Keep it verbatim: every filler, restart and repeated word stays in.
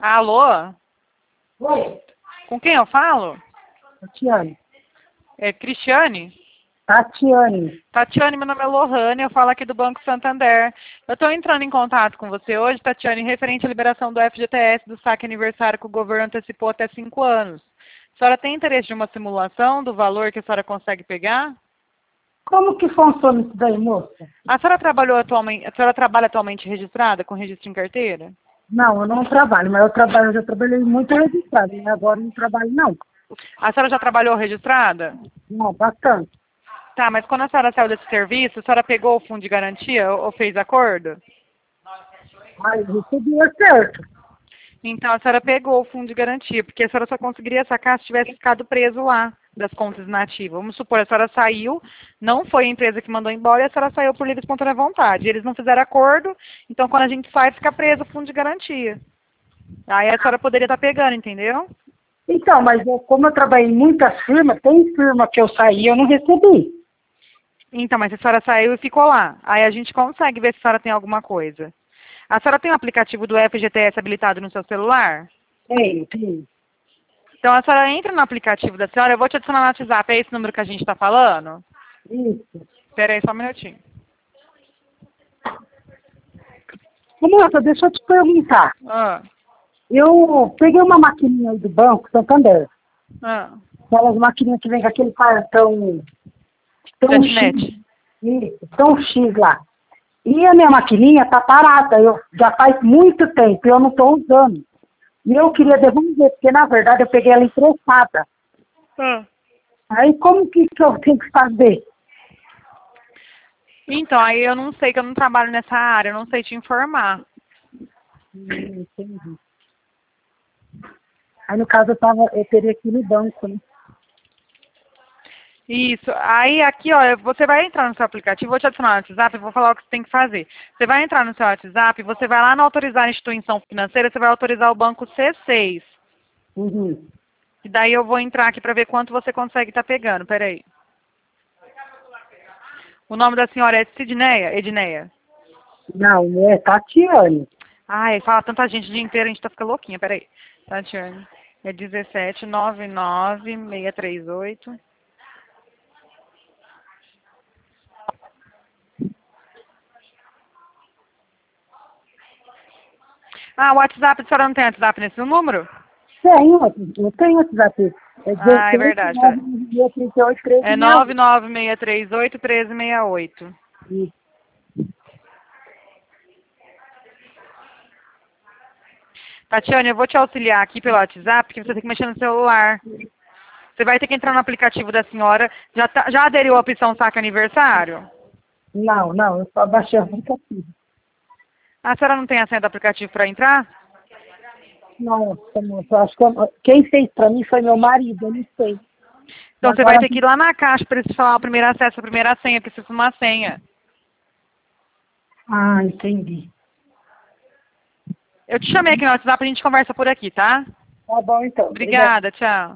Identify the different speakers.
Speaker 1: Alô?
Speaker 2: Oi,
Speaker 1: Com quem eu falo?
Speaker 2: Tatiane.
Speaker 1: É Cristiane?
Speaker 2: Tatiane.
Speaker 1: Tatiane, meu nome é Lohane, eu falo aqui do Banco Santander. Eu estou entrando em contato com você hoje, Tatiane, referente à liberação do F G T S do saque aniversário que o governo antecipou até cinco anos. A senhora tem interesse de uma simulação do valor que a senhora consegue pegar?
Speaker 2: Como que funciona isso daí, moça?
Speaker 1: A senhora trabalhou atualmente, a senhora trabalha atualmente registrada, com registro em carteira?
Speaker 2: Não, eu não trabalho, mas eu trabalho, eu já trabalhei muito registrado, e agora eu não trabalho não.
Speaker 1: A senhora já trabalhou registrada?
Speaker 2: Não, bastante.
Speaker 1: Tá, mas quando a senhora saiu desse serviço, a senhora pegou o fundo de garantia ou ou fez acordo?
Speaker 2: Mas eu recebi é certo.
Speaker 1: Então a senhora pegou o fundo de garantia, porque a senhora só conseguiria sacar se tivesse ficado preso lá das contas inativas. Vamos supor, a senhora saiu, não foi a empresa que mandou embora e a senhora saiu por livre e espontânea vontade. Eles não fizeram acordo, então quando a gente sai, fica preso o fundo de garantia. Aí a senhora poderia estar pegando, entendeu?
Speaker 2: Então, mas eu, como eu trabalhei em muitas firmas, tem firma que eu saí e eu não recebi.
Speaker 1: Então, mas a senhora saiu e ficou lá. Aí a gente consegue ver se a senhora tem alguma coisa. A senhora tem o aplicativo do F G T S habilitado no seu celular?
Speaker 2: Tem, tem.
Speaker 1: Então a senhora entra no aplicativo da senhora, eu vou te adicionar no WhatsApp, é esse número que a gente está falando?
Speaker 2: Isso.
Speaker 1: Espera aí só um minutinho.
Speaker 2: Ô, moça, deixa eu te perguntar.
Speaker 1: Ah,
Speaker 2: Eu peguei uma maquininha aí do Banco Santander.
Speaker 1: ah,
Speaker 2: Aquelas maquininhas que vem com aquele cartão tão
Speaker 1: Jantinete.
Speaker 2: X. Isso, tão X lá. E a minha maquininha tá parada, eu, já faz muito tempo, eu não estou usando. E eu queria devolver, porque na verdade eu peguei ela emprestada.
Speaker 1: Ah.
Speaker 2: Aí como que, que eu tenho que fazer?
Speaker 1: Então, aí eu não sei, que eu não trabalho nessa área, eu não sei te informar.
Speaker 2: Hum, entendi. Aí no caso eu, tava, eu teria que ir no banco, né?
Speaker 1: Isso. Aí aqui, ó, você vai entrar no seu aplicativo, vou te adicionar no WhatsApp e vou falar o que você tem que fazer. Você vai entrar no seu WhatsApp, você vai lá no autorizar a instituição financeira, você vai autorizar o banco C seis.
Speaker 2: Uhum.
Speaker 1: E daí eu vou entrar aqui para ver quanto você consegue estar pegando. Peraí. O nome da senhora é Sidneia? Edneia?
Speaker 2: Não, é Tatiane.
Speaker 1: Ai, fala tanta gente o dia inteiro, a gente tá ficando louquinha. Peraí. Tatiane. É dezessete nove nove seis três oito. Ah, o WhatsApp, a senhora não tem WhatsApp nesse número?
Speaker 2: Tenho, eu tenho WhatsApp. É
Speaker 1: Ah, é
Speaker 2: dezessete,
Speaker 1: verdade.
Speaker 2: nove, trinta e oito, treze,
Speaker 1: É
Speaker 2: sessenta
Speaker 1: nove nove seis três oito, um três seis oito.
Speaker 2: e oito.
Speaker 1: Tatiane, eu vou te auxiliar aqui pelo WhatsApp, porque você tem que mexer no celular. Você vai ter que entrar no aplicativo da senhora. Já, tá, já aderiu à opção saque aniversário?
Speaker 2: Não, não, eu só baixei o aplicativo.
Speaker 1: A senhora não tem a senha do aplicativo para entrar?
Speaker 2: Nossa, moça, eu acho que eu- quem fez pra mim foi meu marido, eu não sei. E
Speaker 1: Então você vai
Speaker 2: agora,
Speaker 1: ter que ir lá na caixa para eles falar o primeiro acesso, a primeira senha, precisa de uma senha.
Speaker 2: ah, entendi.
Speaker 1: Eu te chamei aqui no WhatsApp, a gente conversa por aqui, tá?
Speaker 2: Tá bom então, obrigada.
Speaker 1: Obrigada, tchau.